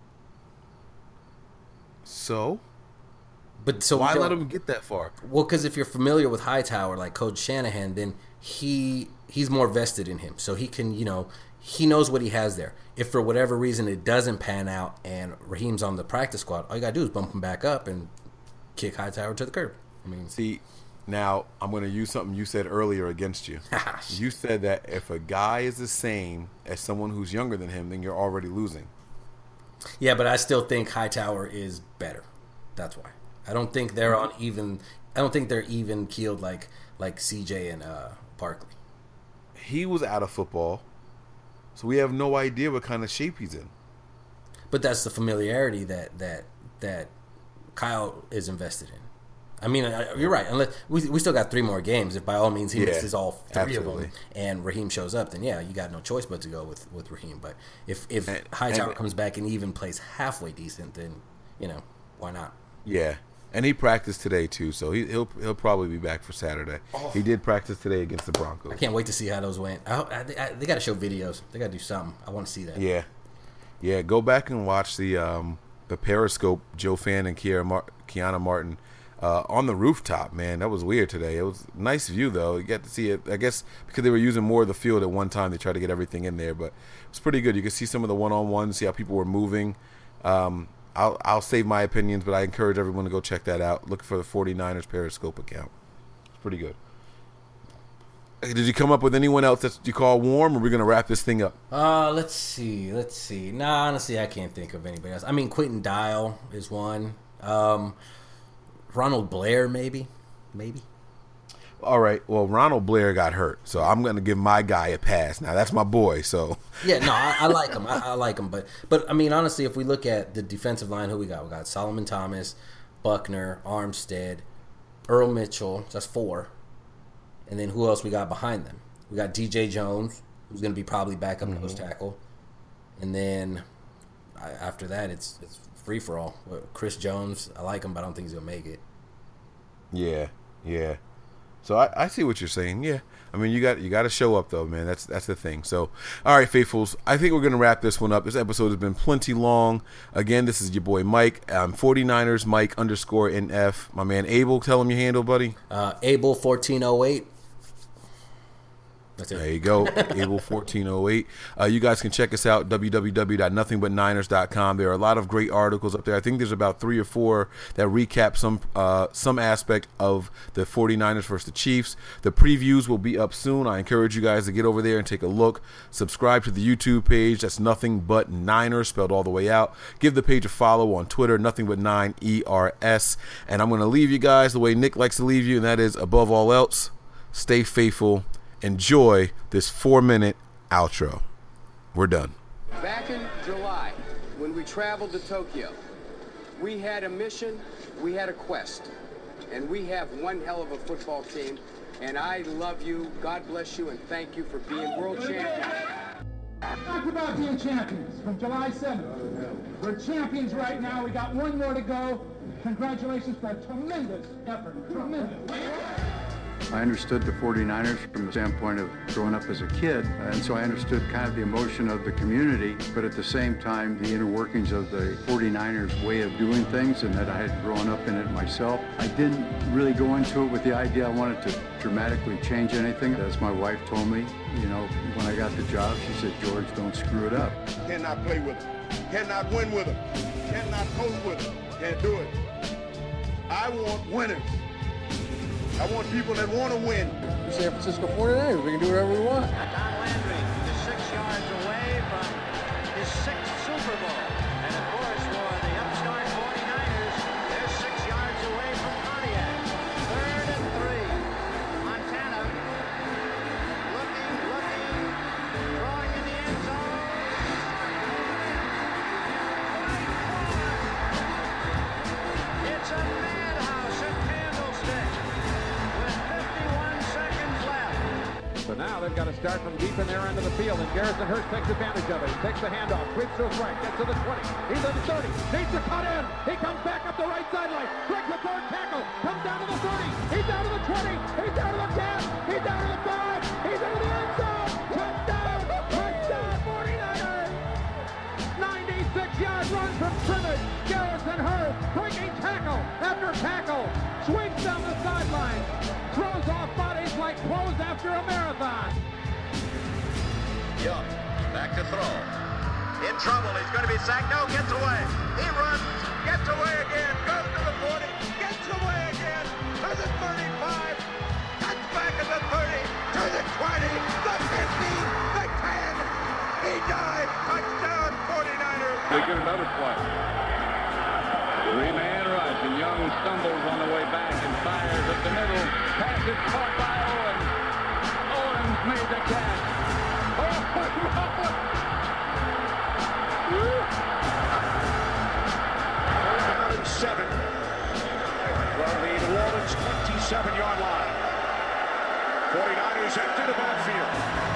So But so we why don't- let him get that far? Well, because if you're familiar with Hightower, like Coach Shanahan, then he he's more vested in him, so he can, you know, he knows what he has there. If for whatever reason it doesn't pan out and Raheem's on the practice squad, all you gotta do is bump him back up and kick Hightower to the curb. I mean, See, now I'm going to use something you said earlier against you. You said that if a guy is the same as someone who's younger than him, then you're already losing. yeah, but I still think Hightower is better. That's why I don't think they're on even. I don't think they're even keeled like like C J and uh, Barkley. He was out of football, so we have no idea what kind of shape he's in. But that's the familiarity that that that Kyle is invested in. I mean, I- you're right. Unless we we still got three more games. If by all means he Yeah, misses all three absolutely. of them, and Raheem shows up, then yeah, you got no choice but to go with, with Raheem. But if if And- Hightower and- comes back and even plays halfway decent, then you know why not? Yeah, and he practiced today too, so he, he'll he'll probably be back for Saturday. He did practice today against the Broncos. I can't wait to see how those went. I, hope- I, I, they got to show videos. They got to do something. I want to see that. Yeah, yeah. Go back and watch the um, the Periscope. Joe Fan and Kiara Mar- Kiana Martin uh, on the rooftop. Man, that was weird today. It was a nice view though. You got to see it. I guess because they were using more of the field at one time, they tried to get everything in there. But it was pretty good. You could see some of the one on ones, see how people were moving. Um, I'll I'll save my opinions, but I encourage everyone to go check that out. Look for the 49ers Periscope account. It's pretty good. Did you come up with anyone else that you call warm, or are we going to wrap this thing up? Uh, let's see. Let's see. Nah, honestly, I can't think of anybody else. I mean, Quentin Dial is one. Um, Ronald Blair, maybe, maybe. All right. Well, Ronald Blair got hurt, so I'm going to give my guy a pass. Now that's my boy. So yeah, no, I, I like him. I, I like him, but but I mean, honestly, if we look at the defensive line, who we got? We got Solomon Thomas, Buckner, Armstead, Earl Mitchell. That's four, and then who else we got behind them? We got D J Jones, who's going to be probably backup mm-hmm. nose tackle, and then I, after that, it's it's free for all. Chris Jones, I like him, but I don't think he's going to make it. Yeah, yeah. So I, I see what you're saying. Yeah, I mean you got you got to show up though, man. That's that's the thing. So all right, faithfuls, I think we're gonna wrap this one up. This episode has been plenty long. Again, this is your boy Mike. Um, forty-niners Mike underscore N F. My man Abel, tell him your handle, buddy. Uh, Abel fourteen oh eight. That's it. There you go, Abel fourteen oh eight. Uh, you guys can check us out, w w w dot nothing but niners dot com. There are a lot of great articles up there. I think there's about three or four that recap some uh, some aspect of the forty-niners versus the Chiefs. The previews will be up soon. I encourage you guys to get over there and take a look. Subscribe to the YouTube page. That's Nothing But Niners, spelled all the way out. Give the page a follow on Twitter, Nothing But Nine E R S. And I'm going to leave you guys the way Nick likes to leave you, and that is, above all else, stay faithful. Enjoy this four-minute outro. We're done. Back in July, when we traveled to Tokyo, we had a mission, we had a quest, and we have one hell of a football team, and I love you, God bless you, and thank you for being world champions. Talk about being champions from July seventh. We're champions right now. We got one more to go. Congratulations for a tremendous effort. Tremendous. I understood the forty-niners from the standpoint of growing up as a kid, and so I understood kind of the emotion of the community, but at the same time, the inner workings of the forty-niners way of doing things, and that I had grown up in it myself. I didn't really go into it with the idea I wanted to dramatically change anything. As my wife told me, you know, when I got the job, she said, George, don't screw it up. Cannot play with them. Cannot win with them. Cannot coach with them. Can't do it. I want winners. I want people that want to win. San Francisco forty-niners, we can do whatever we want. Don Landry is six yards away from his sixth Super Bowl. And of course, for the upstart forty-niners, they're six yards away from Pontiac. Third and three. Montana looking, looking, throwing in the end zone. It's a madhouse at Candlestick. So now they've got to start from deep in their end of the field, and Garrison Hurst takes advantage of it. He takes the handoff, sweeps to his right, gets to the twenty. He's at the thirty, needs to cut in. He comes back up the right sideline, breaks the third tackle, comes down to the thirty. He's down to the twenty. He's down to the ten. He's down to the five. He's into the end zone. Touchdown! Touchdown! forty-niners! ninety-six yard run from scrimmage. Garrison Hurst breaking tackle after tackle, swings down the sideline, throws off bodies like clothes after a marathon. Young, back to throw. In trouble, he's going to be sacked. No, gets away. He runs, gets away again, goes to the forty, gets away again, to the thirty-five, cuts back at the thirty, to the twenty, the fifty, the ten. He died. Touchdown, forty-niners. They get another play. Three-man rush, and Young stumbles on the way back and fires at the middle. Pass is caught by Owens. Owens made the catch. Oh, Down and seven from the New Orleans twenty-seven yard line. forty-niners empty the backfield.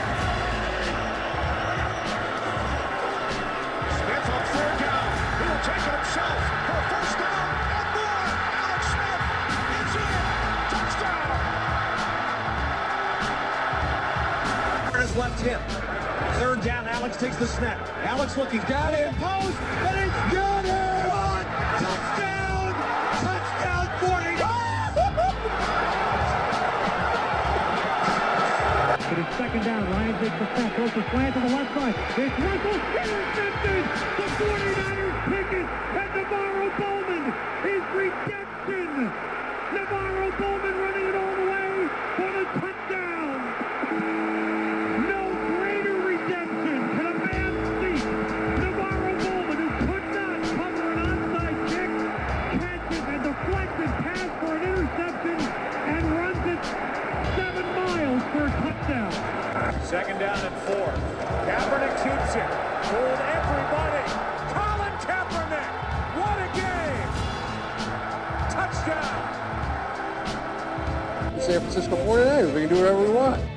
Smith on third down. He'll take it himself for first down and more. Alex Smith is in. Touchdown. His left hip. Third down, Alex takes the snap. Alex looking, got it, post, and he's got it! Touchdown! Touchdown, forty-nine! But it's second down. Ryan takes the snap, throws the slant to the left side. It's Russell, intercepted! The forty-niners pick it, and Navarro Bowman is redemption! Navarro Bowman running it all the way for the touchdown! No greater redemption can a man see. Navarro Bowman, who could not cover an onside kick, can't San Francisco forty-niners. We can do whatever we want.